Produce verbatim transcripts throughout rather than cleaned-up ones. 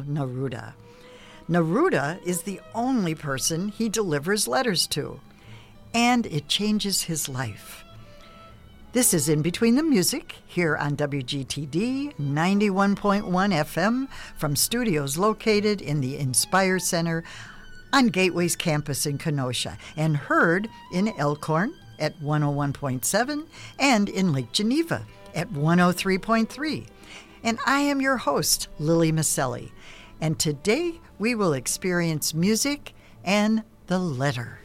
Neruda. Neruda is the only person he delivers letters to, and it changes his life. This is In Between the Music here on W G T D ninety-one point one F M from studios located in the Inspire Center on Gateway's campus in Kenosha, and heard in Elkhorn at one oh one point seven and in Lake Geneva at one oh three point three. And I am your host, Lily Maselli, and today we will experience music and the letter.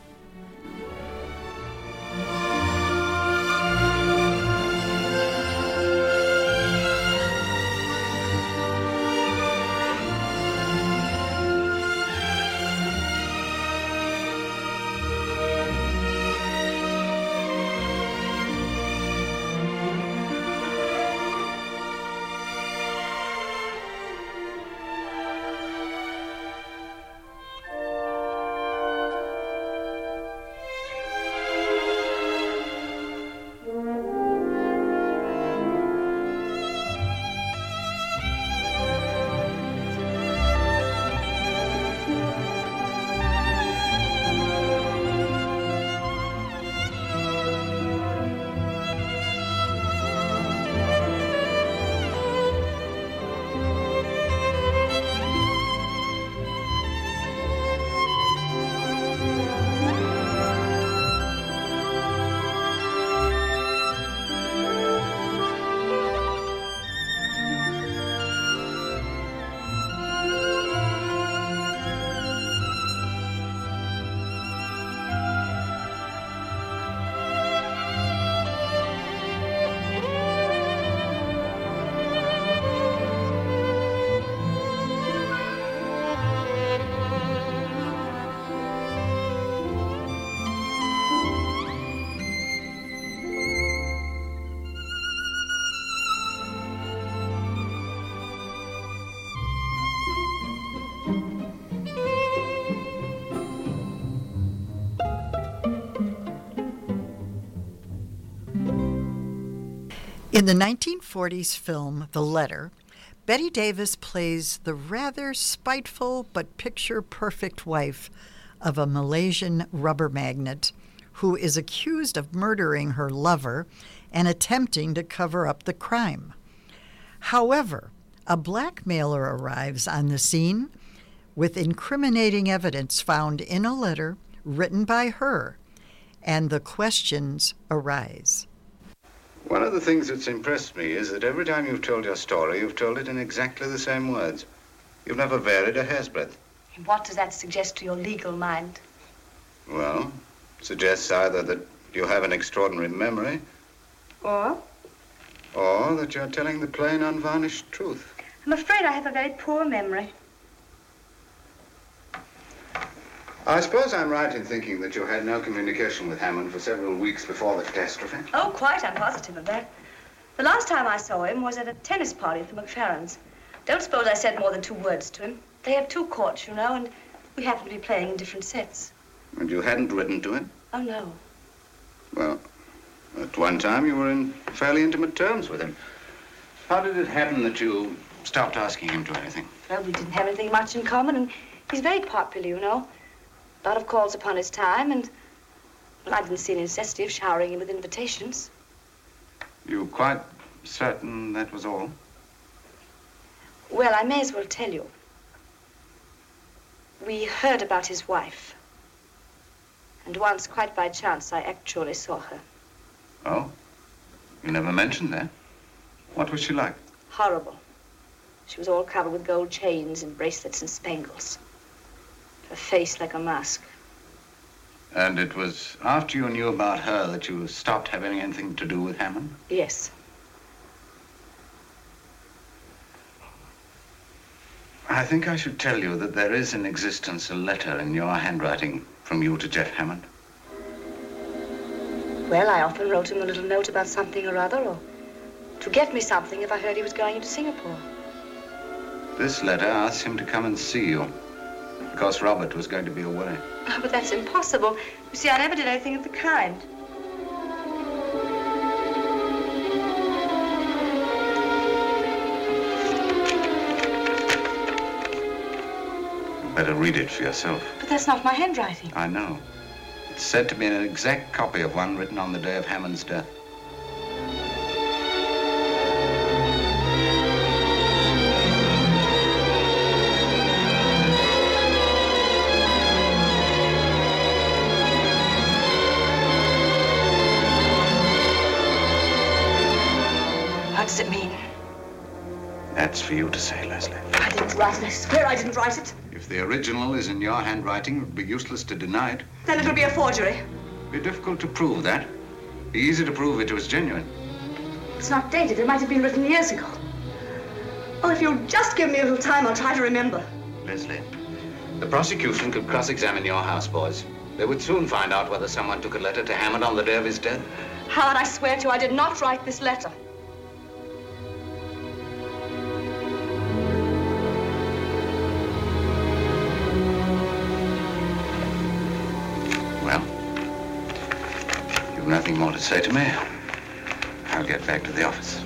In the nineteen forties film The Letter, Bette Davis plays the rather spiteful but picture-perfect wife of a Malaysian rubber magnate who is accused of murdering her lover and attempting to cover up the crime. However, a blackmailer arrives on the scene with incriminating evidence found in a letter written by her, and the questions arise. One of the things that's impressed me is that every time you've told your story, you've told it in exactly the same words. You've never varied a hair's breadth. And what does that suggest to your legal mind? Well, it suggests either that you have an extraordinary memory, Or? or that you're telling the plain, unvarnished truth. I'm afraid I have a very poor memory. I suppose I'm right in thinking that you had no communication with Hammond for several weeks before the catastrophe. Oh, quite. I'm positive of that. The last time I saw him was at a tennis party at the McFerrins. Don't suppose I said more than two words to him. They have two courts, you know, and we happen to be playing in different sets. And you hadn't written to him? Oh, no. Well, at one time you were in fairly intimate terms with him. How did it happen that you stopped asking him to anything? Well, we didn't have anything much in common, and he's very popular, you know. A lot of calls upon his time, and, well, I didn't see any necessity of showering him with invitations. You quite certain that was all? Well, I may as well tell you. We heard about his wife. And once, quite by chance, I actually saw her. Oh? You never mentioned that. What was she like? Horrible. She was all covered with gold chains and bracelets and spangles. Her face like a mask. And it was after you knew about her that you stopped having anything to do with Hammond? Yes. I think I should tell you that there is in existence a letter in your handwriting from you to Jeff Hammond. Well, I often wrote him a little note about something or other, or to get me something if I heard he was going into Singapore. This letter asks him to come and see you, because Robert was going to be away. Oh, but that's impossible. You see, I never did anything of the kind. Better read it for yourself. But that's not my handwriting. I know. It's said to be an exact copy of one written on the day of Hammond's death. What does it mean? That's for you to say, Leslie. I didn't write it. I swear I didn't write it. If the original is in your handwriting, it would be useless to deny it. Then it'll be a forgery. It'd be difficult to prove that. It'd be easy to prove it was genuine. It's not dated. It might have been written years ago. Well, if you'll just give me a little time, I'll try to remember. Leslie, the prosecution could cross-examine your houseboys. They would soon find out whether someone took a letter to Hammond on the day of his death. Howard, I swear to you, I did not write this letter. Well, you've nothing more to say to me. I'll get back to the office.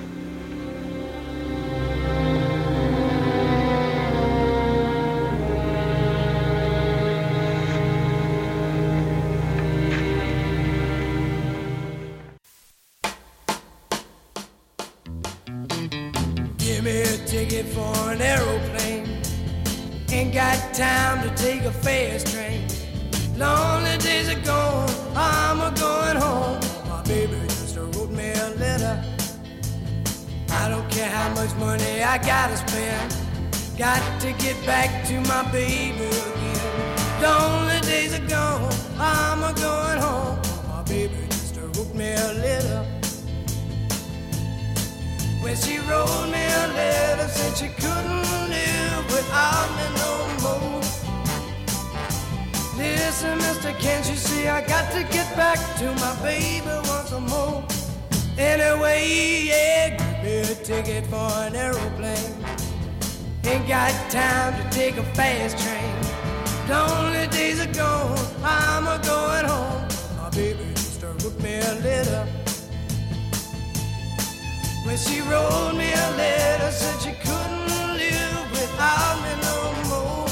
Give me a ticket for an aeroplane. Ain't got time to take a fast train. Lonely days are gone, I'm a going home. My baby just wrote me a letter. I don't care how much money I gotta spend. Got to get back to my baby again. Lonely days are gone, I'm a going home. My baby just wrote me a letter. When she wrote me a letter, said she couldn't live without me no more. Listen, mister, can't you see I got to get back to my baby once more? Anyway, yeah, give me a ticket for an aeroplane. Ain't got time to take a fast train. Lonely days are gone, I'm a going home. My baby just wrote me a letter. When she wrote me a letter, said she couldn't live without me no more.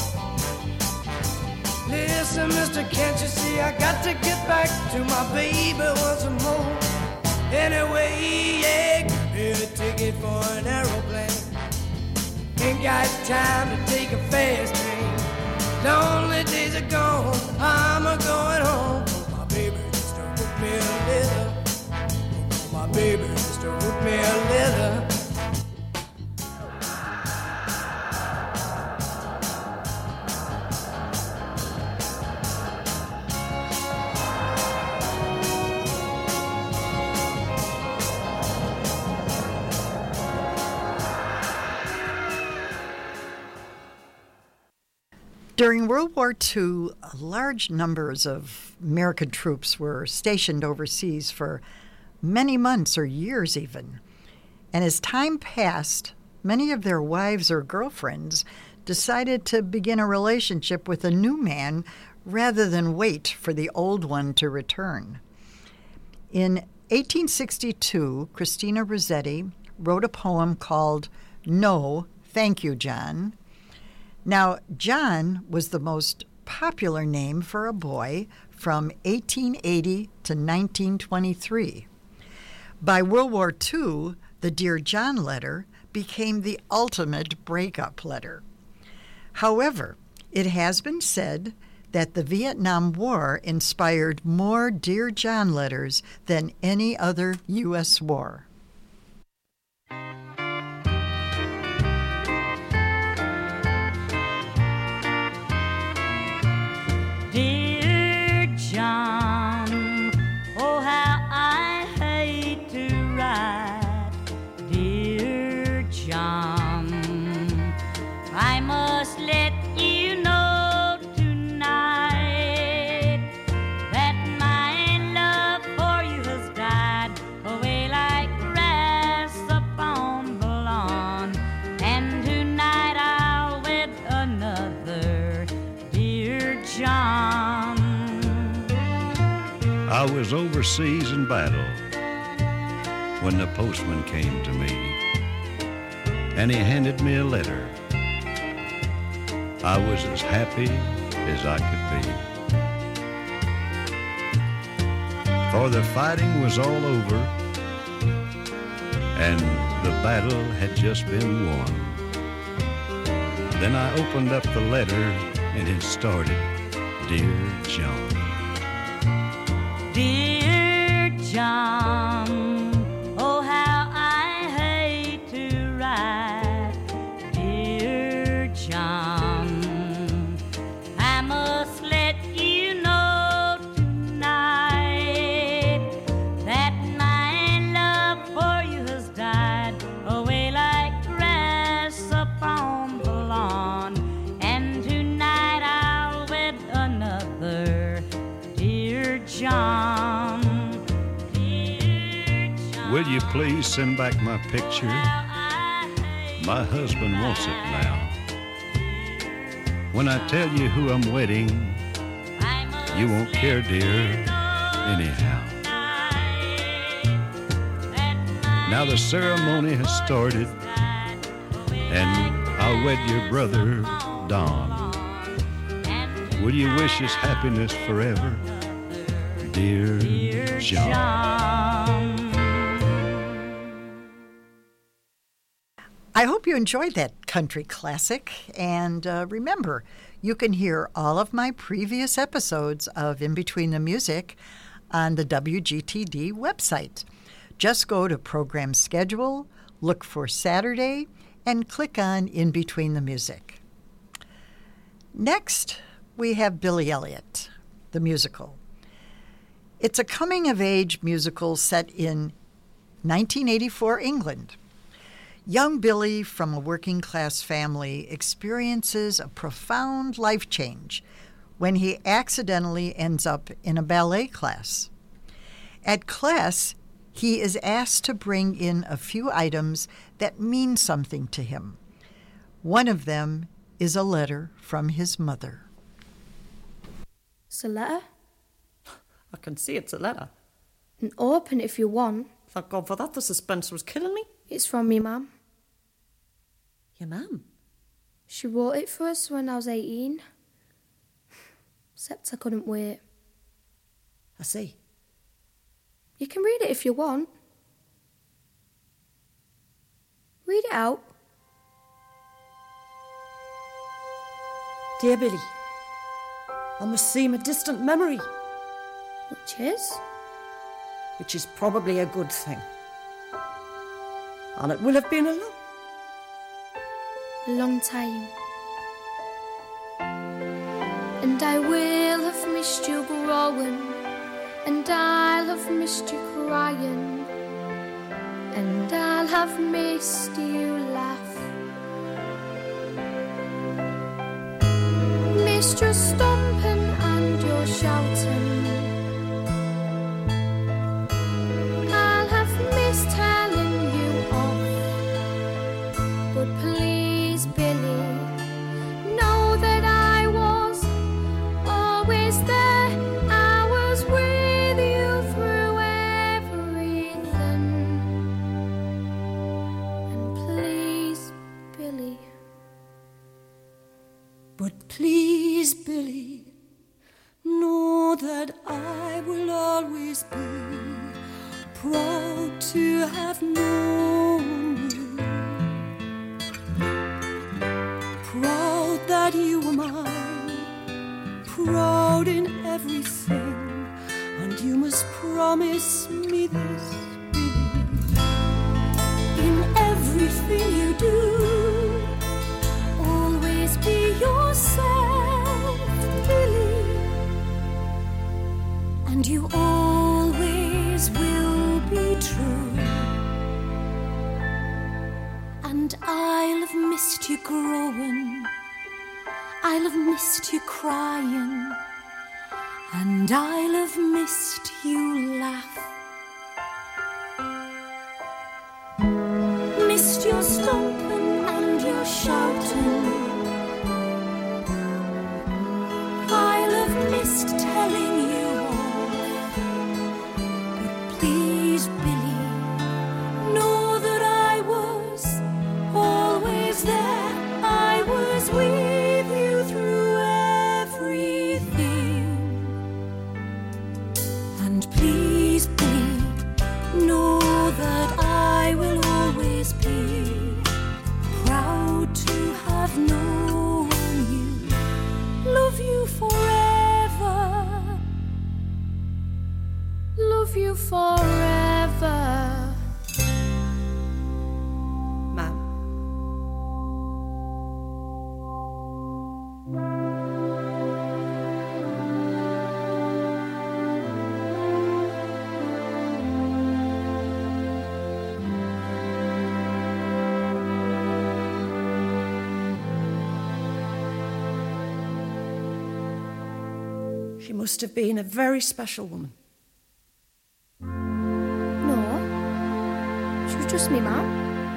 Listen, mister, can't you see I got to get back to my baby once more? Anyway, yeah, give me a ticket for an aeroplane. Ain't got time to take a fast train. Lonely days are gone, I'm a going home. My baby just wrote me a letter. My baby just wrote me a letter. During World War Two, large numbers of American troops were stationed overseas for many months or years even. And as time passed, many of their wives or girlfriends decided to begin a relationship with a new man rather than wait for the old one to return. In eighteen sixty-two, Christina Rossetti wrote a poem called No, Thank You, John. Now, John was the most popular name for a boy from eighteen eighty to nineteen twenty-three. By World War Two, the Dear John letter became the ultimate breakup letter. However, it has been said that the Vietnam War inspired more Dear John letters than any other U S war. Dear John, oh how I hate to write. Dear John, I must let you know tonight that my love for you has died away like grass upon the lawn. And tonight I'll wed another, dear John. I was overseas in battle when the postman came to me, and he handed me a letter. I was as happy as I could be. For the fighting was all over, and the battle had just been won. Then I opened up the letter, and it started, Dear John. Dear John, oh how I hate to write. Dear John, I must let you know tonight that my love for you has died away like grass upon the lawn, and tonight I'll wed another. Dear John, dear John, Will you please send back my picture? My husband wants it now. When I tell you who I'm wedding, you won't care, dear, anyhow. Now the ceremony has started, and I'll wed your brother, Don. Will you wish us happiness forever, dear John? I hope you enjoyed that country classic. And uh, remember, you can hear all of my previous episodes of In Between the Music on the W G T D website. Just go to Program Schedule, look for Saturday, and click on In Between the Music. Next, we have Billy Elliot, the musical. It's a coming-of-age musical set in nineteen eighty-four England. Young Billy from a working-class family experiences a profound life change when he accidentally ends up in a ballet class. At class, he is asked to bring in a few items that mean something to him. One of them is a letter from his mother. It's a letter? I can see it's a letter. And open it if you want. Thank God for that, the suspense was killing me. It's from me mum. Your mum? She wrote it for us when I was eighteen. Except I couldn't wait. I see. You can read it if you want. Read it out. Dear Billy, I must seem a distant memory. Which is? Which is probably a good thing. And it will have been a long... A long time. And I will have missed you growing, and I'll have missed you crying, and I'll have missed you laugh. Missed your stomping and your shouting. I'll have missed telling you off. But please, Billy, know that I was always there. I was with you through everything. And please, Billy. But please, Billy, know that I will always be proud to have known you. Proud that you were mine, proud in everything, and you must promise me this, Billy. In everything you do, always be yourself, Billy, and you always will be true. And I'll have missed you growing, I'll have missed you crying, and I'll have missed you laugh. Missed your stomping and your shouting. I'll have missed telling you off. But please, Billy, know that I was always there. I was with you You must have been a very special woman. No, she was just me mum.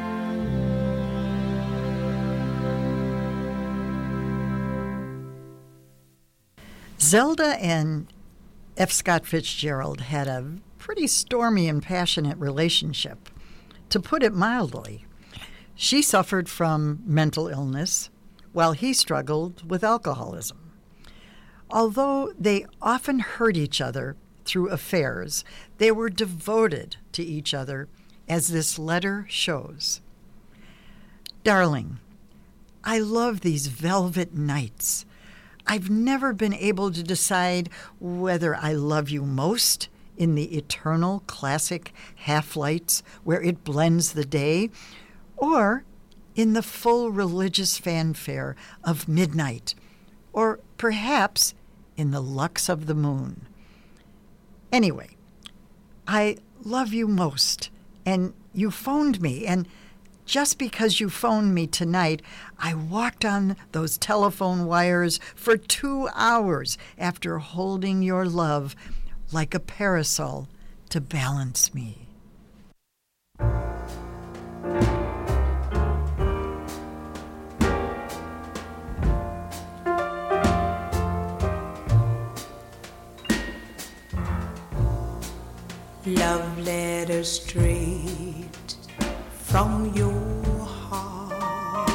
Zelda and F. Scott Fitzgerald had a pretty stormy and passionate relationship. To put it mildly, she suffered from mental illness while he struggled with alcoholism. Although they often hurt each other through affairs, they were devoted to each other, as this letter shows. Darling, I love these velvet nights. I've never been able to decide whether I love you most in the eternal classic half-lights where it blends the day, or in the full religious fanfare of midnight, or perhaps in the lux of the moon. Anyway, I love you most, and you phoned me, and just because you phoned me tonight, I walked on those telephone wires for two hours after holding your love like a parasol to balance me. Love letter straight from your heart.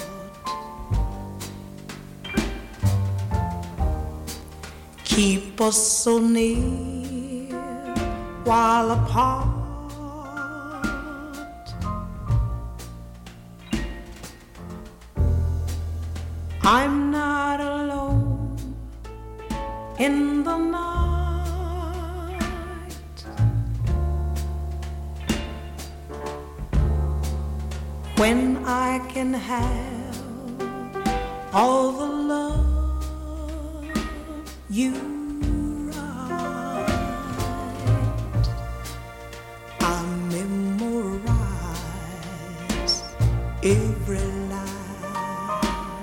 Keep us so near while apart. I'm not alone in the night. When I can have all the love you write, I memorize every line,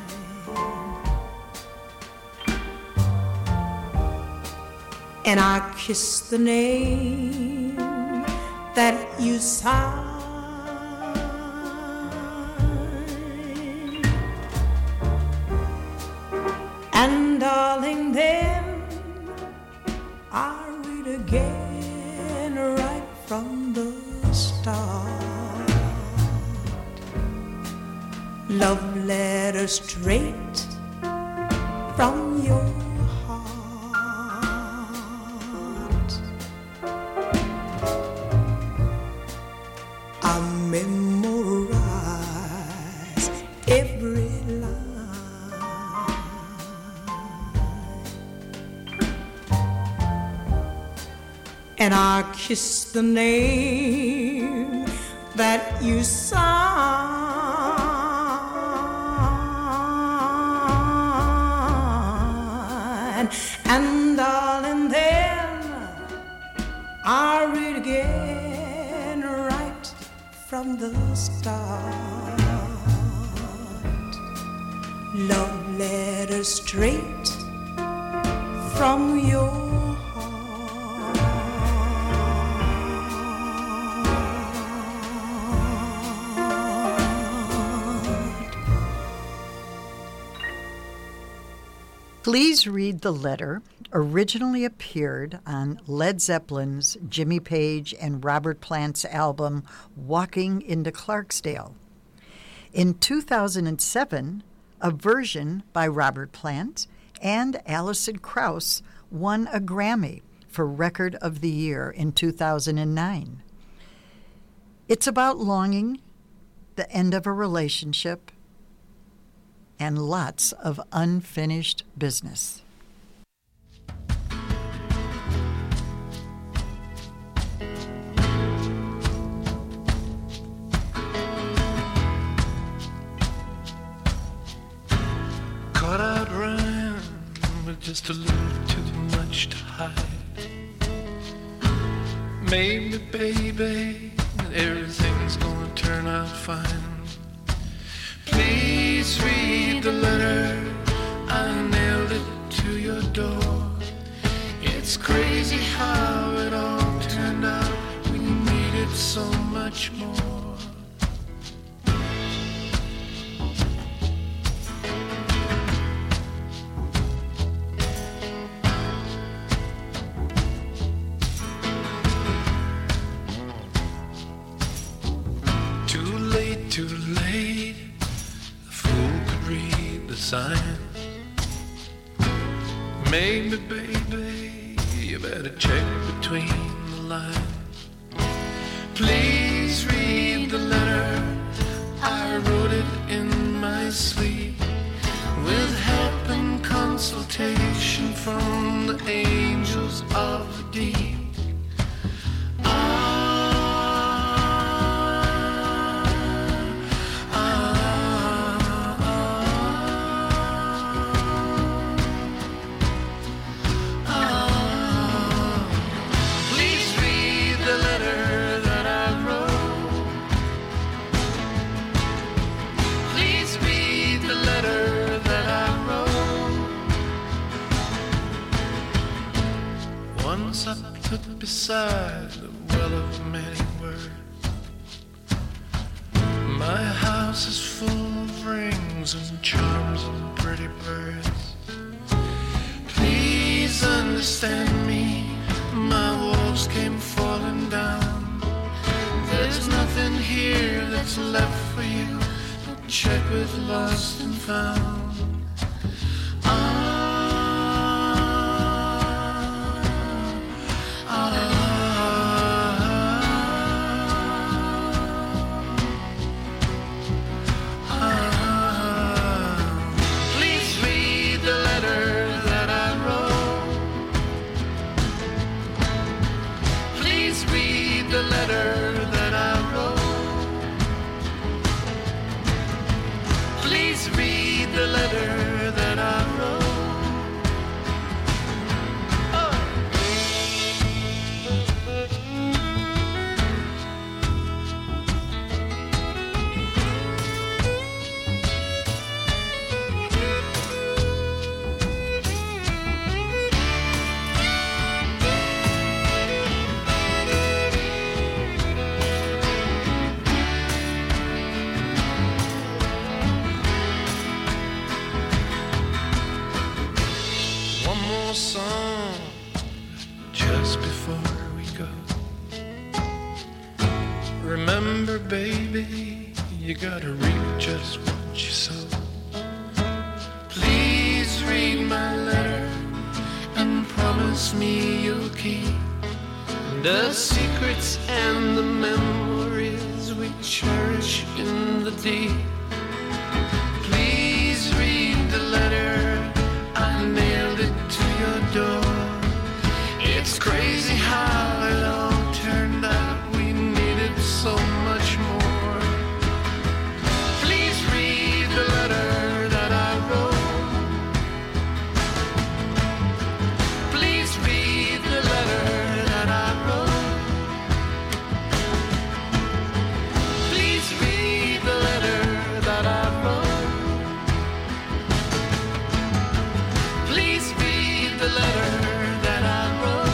and I kiss the name that you sign. And darling, then I read again right from the start. Love letter straight from your heart. I memorize every line, and I kiss the name that you sign. And darling, then I read again right from the start. Love letter straight from your Please Read the Letter originally appeared on Led Zeppelin's Jimmy Page and Robert Plant's album Walking into Clarksdale. In two thousand seven, a version by Robert Plant and Alison Krauss won a Grammy for Record of the Year in two thousand nine. It's about longing, the end of a relationship, and lots of unfinished business. Caught out running with just a little too much to hide. Maybe, baby, everything's gonna turn out fine. Please read the letter, I nailed it to your door. It's crazy how it all turned out. We needed so much more. Too late, too late. The fool could read the signs. Maybe, baby, you better check between the lines. Please read the letter. I wrote it in my sleep, with help and consultation from the angels of the deep. Beside the well of many words, my house is full of rings and charms and pretty birds. Please understand me, my walls came falling down. There's nothing here that's left for you. Check with lost and found. Song just before we go. Remember, baby, you gotta reap just what you sow. Please read my letter and promise me you'll keep the secrets and the memories we cherish in the deep. Please read the letter, I nailed it to your door. It's crazy how it all turned out. We needed so much more. Please read the letter that I wrote. Please read the letter that I wrote. Please read the letter that I wrote. Please read the letter that I wrote.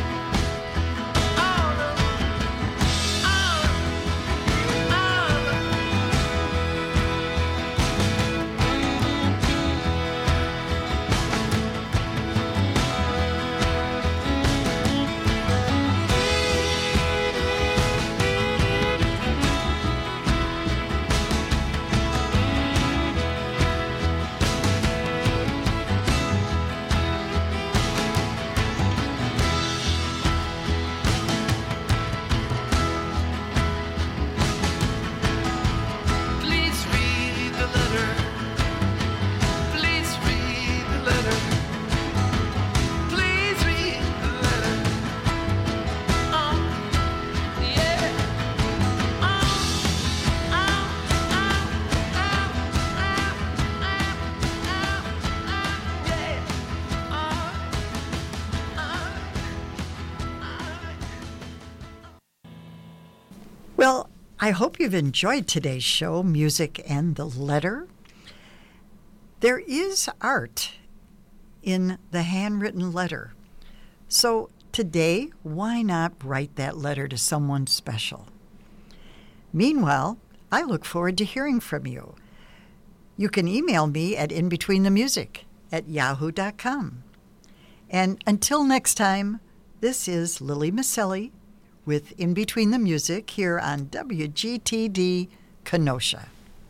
Well, I hope you've enjoyed today's show, Music and the Letter. There is art in the handwritten letter, So today, why not write that letter to someone special? Meanwhile, I look forward to hearing from you. You can email me at inbetweenthemusic at yahoo dot com. And until next time, this is Lily Maselli with In Between the Music here on W G T D Kenosha.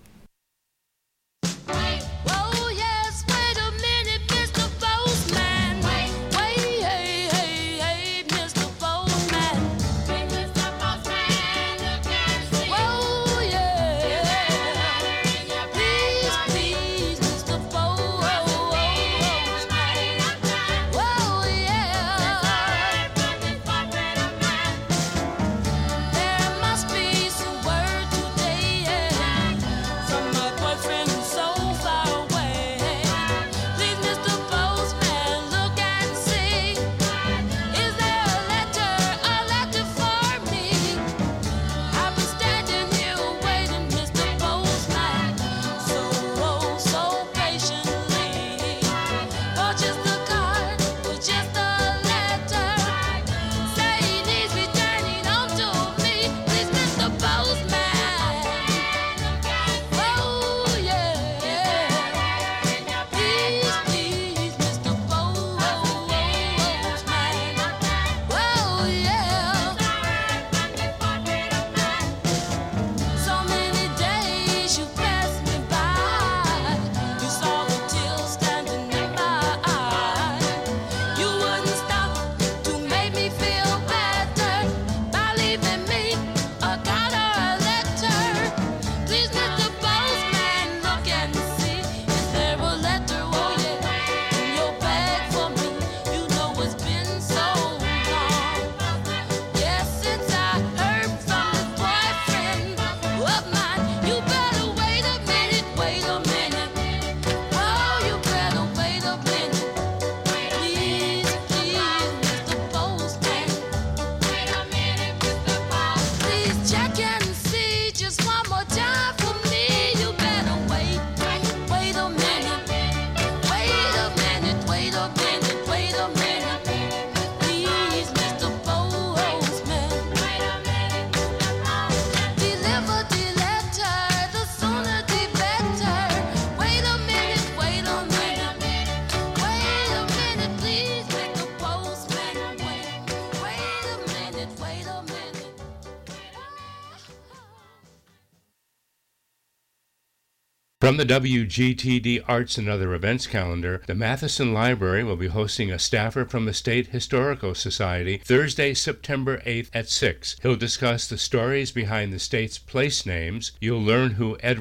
From the W G T D Arts and Other Events calendar, the Matheson Library will be hosting a staffer from the State Historical Society Thursday, September eighth at six. He'll discuss the stories behind the state's place names. You'll learn who Edward